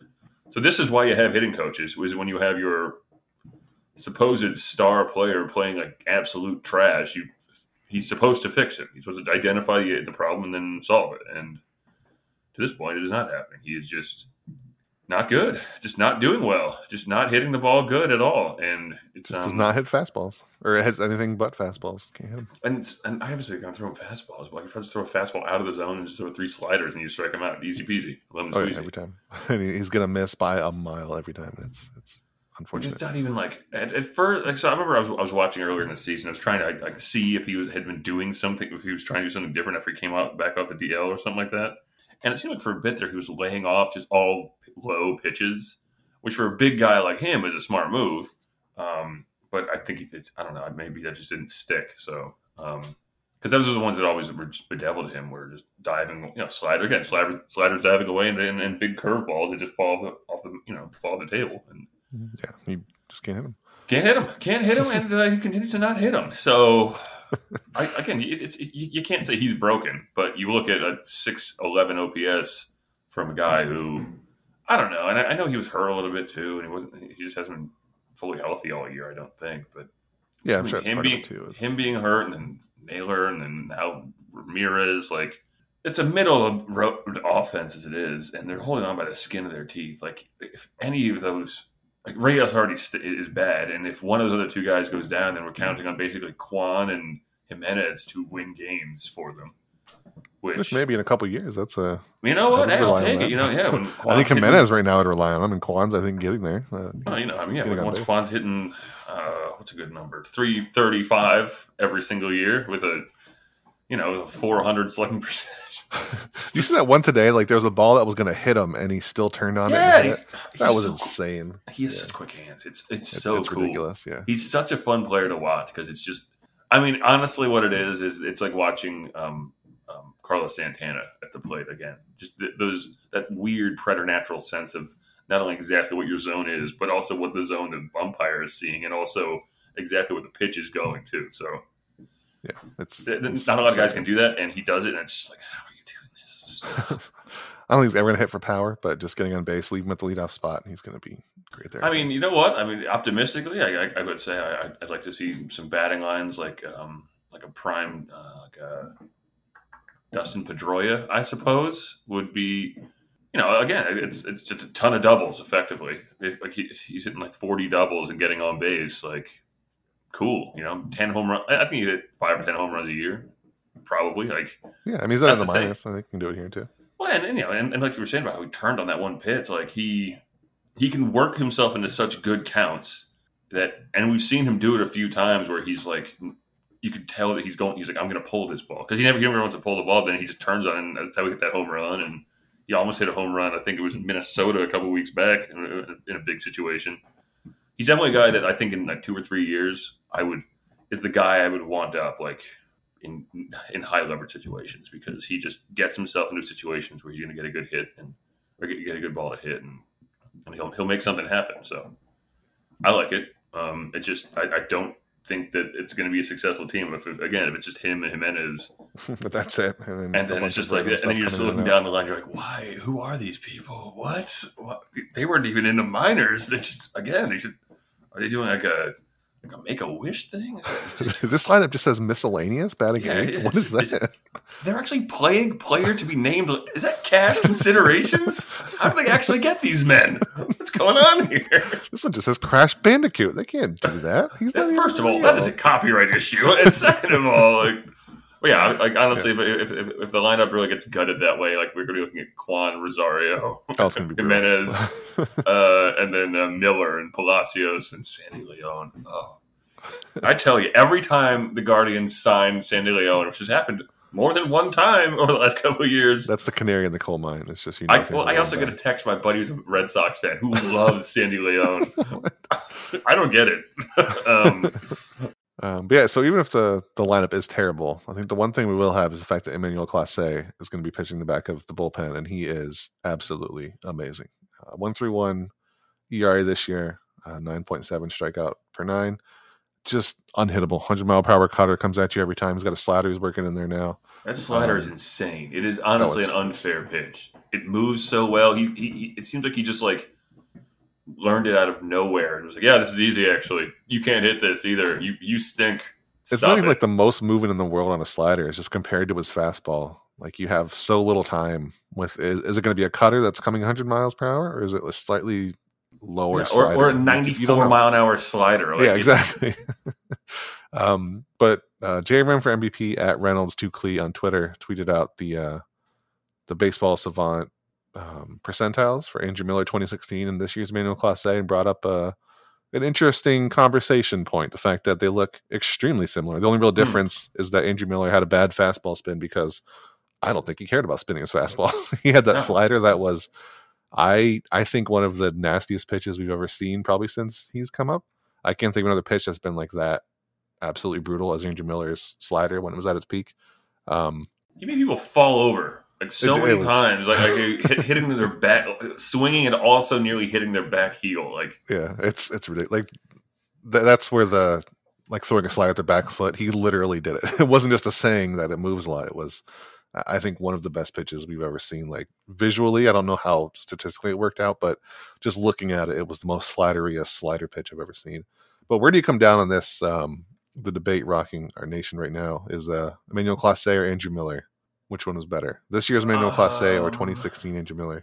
so this is why you have hitting coaches, is when you have your supposed star player playing like absolute trash. You he's supposed to fix it. He's supposed to identify the, the problem and then solve it. And to this point, it is not happening. He is just not good, just not doing well, just not hitting the ball good at all. And it Just um, does not hit fastballs, or it has anything but fastballs. Can't hit him. And and I obviously can't throw him fastballs, but I could just throw a fastball out of the zone and just throw three sliders and you strike him out, easy peasy, lemon Oh, yeah, squeezy. every time. And he- he's gonna miss by a mile every time. And it's it's Which unfortunate. it's not even like at, at first. Like, so I remember I was I was watching earlier in the season. I was trying to like, like see if he was, had been doing something, if he was trying to do something different after he came out back off the D L or something like that. And it seemed like for a bit there he was laying off just all low pitches, which for a big guy like him is a smart move. Um, but I think it's, I don't know, maybe that just didn't stick. So, um, because those are the ones that always were just bedeviled him, were just diving, you know, slider again, slider, sliders diving away, and, and, and big curveballs that just fall off the, off the, you know, fall off the table, and Yeah, you just can't hit him. can't hit him, can't hit him, and uh, he continues to not hit him. So, I, again, it, it's it, you, you can't say he's broken, but you look at a six eleven O P S from a guy who, I don't know, and I, I know he was hurt a little bit too, and he wasn't, he just hasn't been fully healthy all year, I don't think, but. Yeah, I I'm mean, sure it's him part being of it too. Is, him being hurt, and then Naylor, and then now Ramirez. Like, it's a middle of road offense as it is, and they're holding on by the skin of their teeth. Like, if any of those, like Reyes already st- is bad, and if one of those other two guys goes down, then we're counting on basically Kwan and Jimenez to win games for them. Which, which maybe in a couple of years, that's a. you know what? I would Hey, I'll rely on take that. it. You know, yeah. When I think Kwan's hitting- Jimenez right now would rely on him, and Kwan's I think getting there. Uh, Well, you know, I mean, yeah. getting on Once base. Kwan's hitting, uh, what's a good number? three thirty-five every single year with a, you know, a four hundred slugging percentage. Do you see that one today? Like there was a ball that was going to hit him, and he still turned on Yeah, it. And hit it? he's That was so- insane. He has Yeah. such quick hands. It's it's It's, so it's cool. ridiculous. Yeah, He's such a fun player to watch because it's just. I mean, honestly, what it is is it's like watching um, um, Carlos Santana at the plate again. Just th- those that weird preternatural sense of not only exactly what your zone is, but also what the zone the umpire is seeing, and also exactly where the pitch is going to. So yeah. It's, th- th- it's not a lot of guys so can do that, and he does it, and it's just like, how are you doing this? I don't think he's ever going to hit for power, but just getting on base, leave him at the leadoff spot, and he's going to be great there. I mean, you know what? I mean, optimistically, I, I, I would say I, I'd like to see some batting lines like um, like a prime, uh, like a Dustin Pedroia, I suppose, would be. You know, again, it's it's just a ton of doubles. Effectively, It's like he, he's hitting like forty doubles and getting on base. Like, cool. You know, ten home runs. I think he hit five or ten home runs a year, probably. Like, yeah, I mean, he's in that's the the thing. minors, so I think he can do it here too. well, and, and you know, and, and like you were saying about how he turned on that one pitch, like he he can work himself into such good counts that, and we've seen him do it a few times where he's like, you could tell that he's going. He's like, I'm going to pull this ball because he never, he never wants to pull the ball. Then he just turns on, and that's how we hit that home run. And he almost hit a home run. I think it was in Minnesota a couple weeks back in a, in a big situation. He's definitely a guy that I think in like two or three years I would is the guy I would want up like in in high leverage situations because he just gets himself into situations where he's going to get a good hit and or get, get a good ball to hit and, and he'll he'll make something happen. So I like it. Um, it just I, I don't think that it's going to be a successful team if it, again if it's just him and Jimenez. But that's it. And then, And a then bunch it's just of like, random and then stuff you're just coming in looking and out. down the line. You're like, why? Who are these people? What? what? They weren't even in the minors. They just, again, they should. Are they doing like a like a Make a Wish thing? This lineup just says miscellaneous batting Yeah, eight. it What is. is that? It's- They're actually playing player to be named. Is that cash considerations? How do they actually get these men? What's going on here? This one just says Crash Bandicoot. They can't do that. He's not even First of all, real. that is a copyright issue, and second of all, like. Well, yeah, like honestly, if, if if the lineup really gets gutted that way, like we're going to be looking at Kwan, Rosario, Oh, it's gonna be brutal. Jimenez, uh, and then uh, Miller and Palacios and Sandy Leon. Oh, I tell you, every time the Guardians signed Sandy Leon, which has happened more than one time over the last couple of years, That's the canary in the coal mine. It's just you know. I, things well, are I going also bad. get a text from my buddy who's a Red Sox fan who loves Sandy Leon. I don't get it. um, Um, but yeah, so even if the, the lineup is terrible, I think the one thing we will have is the fact that Emmanuel Clase is going to be pitching the back of the bullpen, and he is absolutely amazing. Uh, one point three one E R A this year, uh, nine point seven strikeout per nine, just unhittable. one hundred mile per hour cutter comes at you every time. He's got a slider he's working in there now. That slider um, is insane. It is honestly no, an unfair pitch. It moves so well. He, he, he it seems like he just like learned it out of nowhere and was like, yeah, this is easy. Actually, you can't hit this either. You you stink. It's Stop not even it. like the most moving in the world on a slider. It's just compared to his fastball. Like you have so little time with. Is, is it going to be a cutter that's coming one hundred miles per hour, or is it a slightly lower Yeah, or, slider? or a You don't ninety-four know. mile an hour slider? Like, Yeah, it's- exactly. um, but uh, J Ram for M V P at Reynolds two Clee on Twitter tweeted out the uh, the baseball savant um, percentiles for Andrew Miller twenty sixteen and this year's Manual Class A, and brought up uh, an interesting conversation point: the fact that they look extremely similar. The only real difference mm. is that Andrew Miller had a bad fastball spin because I don't think he cared about spinning his fastball. He had that No. slider that was, I I think, one of the nastiest pitches we've ever seen probably since he's come up. I can't think of another pitch that's been like that, absolutely brutal as Andrew Miller's slider when it was at its peak. Um, he made people fall over like so It- it many was- times, like, like hit, hitting their back, swinging, and also nearly hitting their back heel. Like, yeah, it's it's ridiculous. Like th- that's where the like throwing a slider at the back foot. He literally did it. It wasn't just a saying that it moves a lot. It was, I think, one of the best pitches we've ever seen. Like visually, I don't know how statistically it worked out, but just looking at it, it was the most slideriest slider pitch I've ever seen. But where do you come down on this? Um, the debate rocking our nation right now is uh, Emmanuel Clase or Andrew Miller. Which one was better? This year's Emmanuel Clase or twenty sixteen Andrew Miller?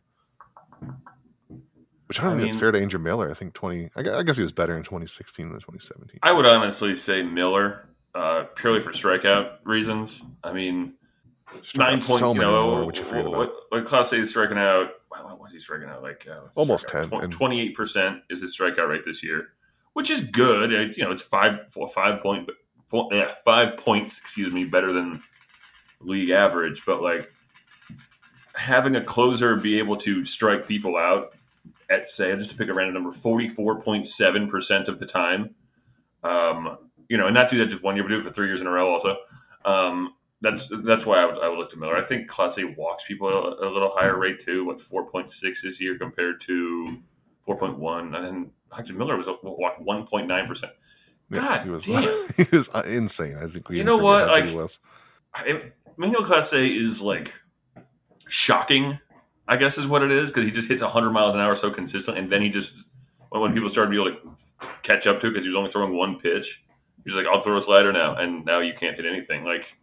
Which I don't I think it's mean- fair to Andrew Miller. I think twenty. I gu- I guess he was better in twenty sixteen than twenty seventeen. I would honestly say Miller, uh, purely for strikeout reasons. I mean, Struck out nine point, so you many know, more, which you forget about. what, what Class A is striking out. What was he striking out like? Uh, what's his Almost strikeout? ten, and- Twenty-eight percent is his strikeout rate this year, which is good. It, you know, it's five, four, five point, four, yeah, five points, excuse me, better than league average. But like having a closer be able to strike people out at, say, just to pick a random number, forty-four point seven percent of the time. Um, you know, and not do that just one year, but do it for three years in a row also. Um, that's that's why I would, I would look to Miller. I think Class A walks people at a little higher rate too. What, four point six this year compared to four point one, and then actually Miller was walked one point nine percent. Yeah, God he was damn. he was uh, insane. I think we You even know forget what? how good Like- he was. I- Manuel Class A is like shocking, I guess is what it is, because he just hits one hundred miles an hour so consistently, and then he just, when, when people started to be able to catch up to it because he was only throwing one pitch, he's like, I'll throw a slider now, and now you can't hit anything. Like,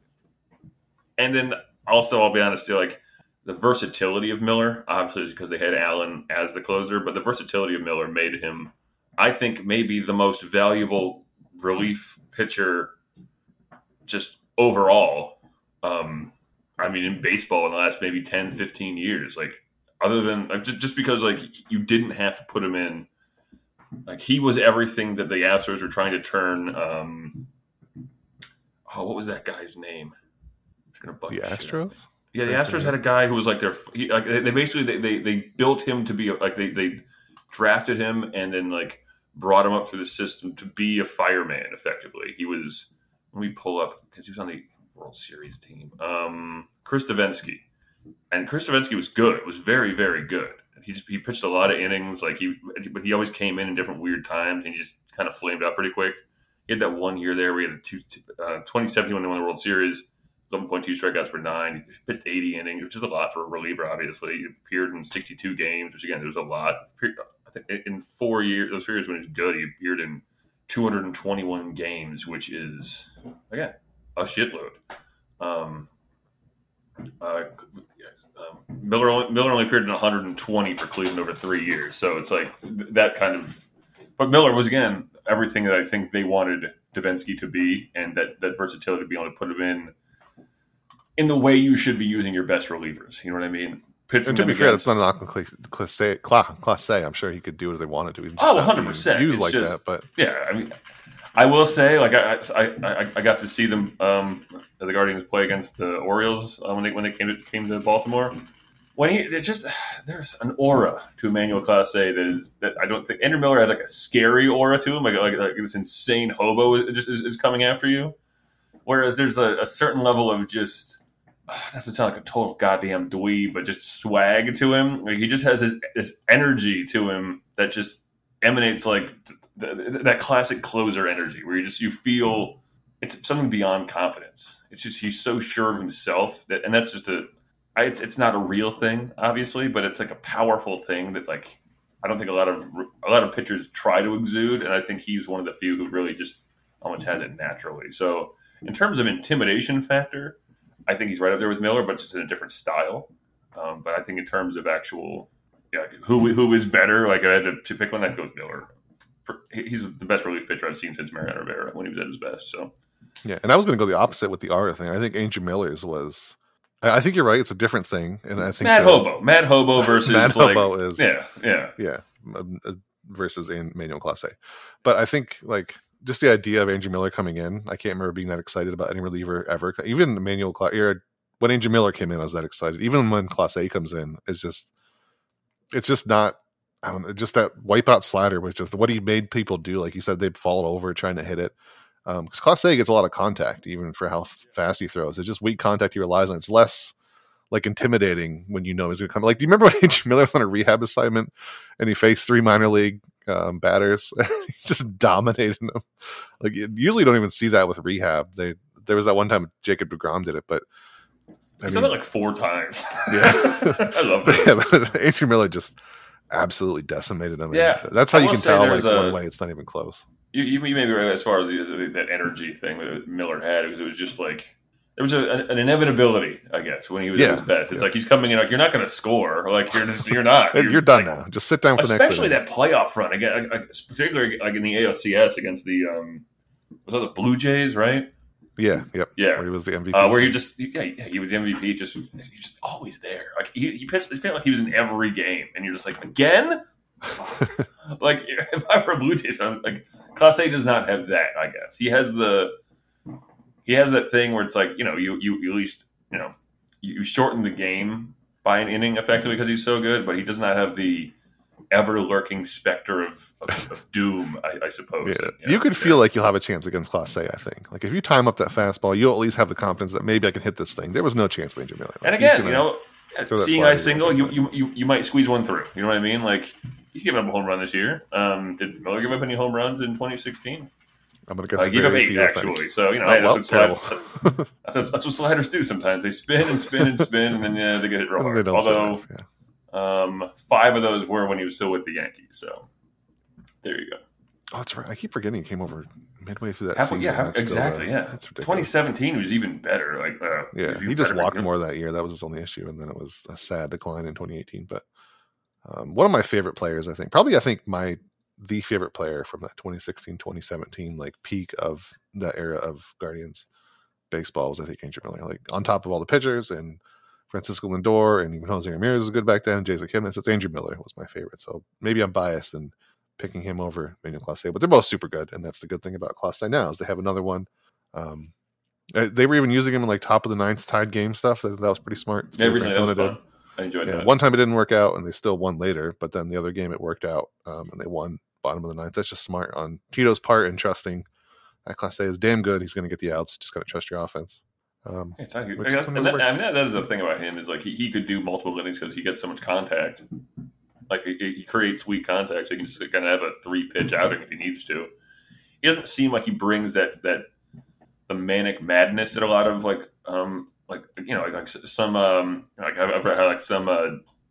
and then also, I'll be honest, too, like, the versatility of Miller, obviously is because they had Allen as the closer, but the versatility of Miller made him, I think, maybe the most valuable relief pitcher just overall. Um, I mean, in baseball in the last maybe ten, fifteen years, like other than like, just, just because like you didn't have to put him in, like he was everything that the Astros were trying to turn. Um, oh, what was that guy's name? I'm just gonna bug The the shit out of me. Astros? Yeah, the Astros had a guy who was like their. He, like they, they basically they, they they built him to be like they they drafted him and then like brought him up through the system to be a fireman. Effectively, he was. Let me pull up because he was on the World Series team. Um, Chris Davinsky, and Chris Davinsky was good. Was very very good. He just he pitched a lot of innings. Like he, but he always came in in different weird times, and he just kind of flamed up pretty quick. He had that one year there where he had a two, uh, twenty seventeen when they won the World Series. eleven point two strikeouts per nine. He pitched eighty innings, which is a lot for a reliever, obviously. He appeared in sixty-two games, which, again, there's a lot. I think in four years, those years when he was good, he appeared in two hundred twenty-one games, which is, again, a shitload. Um, uh, um, Miller, only, Miller only appeared in one hundred twenty for Cleveland over three years. So it's like that kind of – but Miller was, again, everything that I think they wanted Davinsky to be, and that, that versatility to be able to put him in in the way you should be using your best relievers. You know what I mean? Pitching And to them be fair, against- that's not an knock on Class A. Class A. I'm sure he could do what they wanted to. He's just Oh, not one hundred being percent. used It's like just- that. But Yeah, I mean, I will say, like I, I, I, I got to see them, um, the Guardians play against the Orioles uh, when they when they came to came to Baltimore. When he, it just there's an aura to Emmanuel Clase that is that I don't think Andrew Miller had like a scary aura to him, like like, like this insane hobo is, just is, is coming after you. Whereas there's a, a certain level of just uh, not to sound like a total goddamn dweeb, but just swag to him. Like he just has this, this energy to him that just emanates like the, the, that classic closer energy where you just you feel it's something beyond confidence. It's just he's so sure of himself that, and that's just a I, it's it's not a real thing, obviously, but it's like a powerful thing that like I don't think a lot of a lot of pitchers try to exude, and I think he's one of the few who really just almost has it naturally. So in terms of intimidation factor, I think he's right up there with Miller, but just in a different style. Um, but I think in terms of actual, yeah, who who is better, like I had to, to pick one, I'd go with Miller. He's the best relief pitcher I've seen since Mariano Rivera when he was at his best. So yeah, and I was going to go the opposite with the Ara thing. I think Andrew Miller's was. I think you're right. It's a different thing, and I think Mad that, Hobo, Mad Hobo versus Mad like, Hobo is yeah, yeah, yeah, versus Manuel Clase. But I think like. Just the idea of Andrew Miller coming in, I can't remember being that excited about any reliever ever. Even Emmanuel Clase, when Andrew Miller came in, I was that excited. Even when Clase comes in, it's just, it's just not. I don't know. Just that wipeout slider was just what he made people do. Like he said, they'd fall over trying to hit it. Because um, Clase gets a lot of contact, even for how fast he throws. It's just weak contact he relies on. It's less like intimidating when you know he's going to come. Like, do you remember when Andrew Miller was on a rehab assignment and he faced three minor league um, batters? He just dominated them. Like, you usually don't even see that with rehab. They there was that one time Jacob deGrom did it, but I he's done it like four times. Yeah, I love this. Yeah, but Andrew Miller just absolutely decimated them. Yeah, and that's how I you can tell. Like a, one way, it's not even close. You, you, you may be right as far as the, that energy thing that Miller had. It was, it was just like. There was a, an inevitability, I guess, when he was yeah, at his best. It's yeah. like he's coming in like you're not going to score, like you're just you're not. You're, you're done like, now. Just sit down for the next. Especially that playoff run again, particularly like in the A L C S against the um, was that the Blue Jays, right? Yeah, yep, yeah. Where he was the M V P. Uh, where he just yeah, yeah, he was the M V P. Just he's just always there. Like he he pissed, it felt like he was in every game, and you're just like again. Like if I were a Blue Jays, I'm like Clase does not have that. I guess he has the. He has that thing where it's like, you know, you, you, you at least, you know, you shorten the game by an inning effectively because he's so good, but he does not have the ever lurking specter of, of, of doom, I, I suppose. Yeah. And, you, know, you could yeah. feel like you'll have a chance against Clase, I think. Like if you time up that fastball, you'll at least have the confidence that maybe I can hit this thing. There was no chance with Andrew Miller. Like, and again, you know, seeing I slider single, you, you, you, you might squeeze one through. You know what I mean? Like he's given up a home run this year. Um, did Miller give up any home runs in twenty sixteen? I'm going to guess. I gave up eight, actually. Things. So, you know, oh, hey, well, that's, what slide, that's, what, that's what sliders do sometimes. They spin and spin and spin, and then yeah, they get hit real hard. They Although, yeah. um, five of those were when he was still with the Yankees. So, there you go. Oh, that's right. I keep forgetting he came over midway through that Half, season. Yeah, that's exactly, still, uh, yeah. That's ridiculous. twenty seventeen was even better. Like, uh, Yeah, he just walked more that year. That was his only issue, and then it was a sad decline in twenty eighteen. But um, one of my favorite players, I think, probably I think my the favorite player from that twenty sixteen twenty seventeen like peak of that era of Guardians baseball was I think Andrew Miller. Like on top of all the pitchers and Francisco Lindor and even Jose Ramirez was good back then. Jason Kipnis, it's Andrew Miller was my favorite. So maybe I'm biased in picking him over Manuel Clase, but they're both super good, and that's the good thing about Clase now is they have another one. Um, they were even using him in like top of the ninth tied game stuff. That, that was pretty smart. Yeah, recently that was fun. I enjoyed yeah, that. One time it didn't work out, and they still won later. But then the other game it worked out, um, and they won bottom of the ninth. That's just smart on Tito's part and trusting that Clase is damn good. He's going to get the outs. Just got to trust your offense. Um, yeah, I, mean, that, I mean, that, that is the thing about him is like he, he could do multiple innings because he gets so much contact. Like he, he creates weak contact, so he can just kind of have a three pitch outing if he needs to. He doesn't seem like he brings that that the manic madness that a lot of like um like you know like, like some um like I've heard like some uh,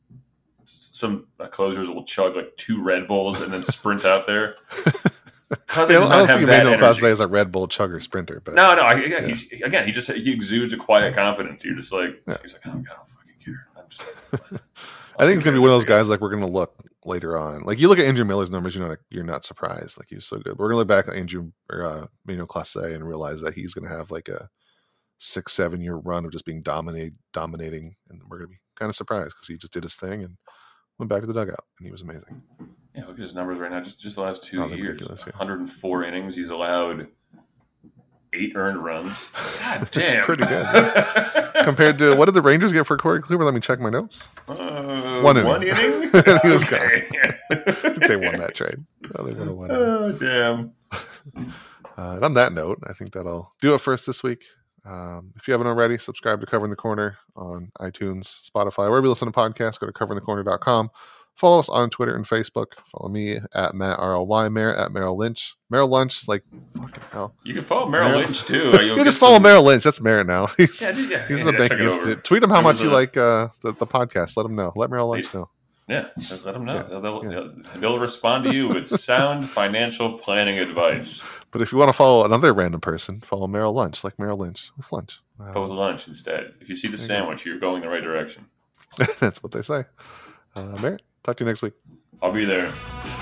some uh, closers will chug like two Red Bulls and then sprint out there. I don't, I don't see Emmanuel Clase as a Red Bull chugger sprinter, but no, no. I, yeah, yeah. He's, again, he just he exudes a quiet confidence. You're just like yeah. he's like, oh, I don't fucking care. I'm just like, I think it's gonna be one of those guys like we're gonna look later on. Like you look at Andrew Miller's numbers, you know, like, you're not surprised. Like he's so good. But we're gonna look back at Andrew or uh, Emmanuel Clase and realize that he's gonna have like a six, seven year run of just being dominate, dominating, and we're gonna be kind of surprised because he just did his thing and went back to the dugout, and he was amazing. Yeah, look at his numbers right now. Just just the last two oh, years, yeah. one hundred four innings. He's allowed eight earned runs. God damn, pretty good compared to what did the Rangers get for Corey Kluber? Let me check my notes. Uh, one inning. One inning. He was okay. gone. I think they won that trade. Oh, they won a one. Oh damn. Uh, and on that note, I think that'll do it for us this week. Um, if you haven't already, subscribe to Covering the Corner on iTunes, Spotify, wherever you listen to podcasts. Go to covering the corner dot com. Follow us on Twitter and Facebook. Follow me at Matt R L Y, Merrill at Merrill Lynch. Merrill Lynch, like, fucking hell. You can follow Merrill, Merrill Lynch, too. You can just follow some... Merrill Lynch. That's Merrill now. He's, yeah, yeah, he's yeah, the yeah, Banking Institute. Tweet him how much you a... like uh, the, the podcast. Let him know. Let Merrill Lynch know. Yeah, let them know. Yeah, they'll, yeah. they'll, they'll respond to you with sound financial planning advice. But if you want to follow another random person, follow Merrill Lynch, like Merrill Lynch with lunch. Um, Go with lunch instead. If you see the sandwich, you're going the right direction. That's what they say. Uh, Merritt, talk to you next week. I'll be there.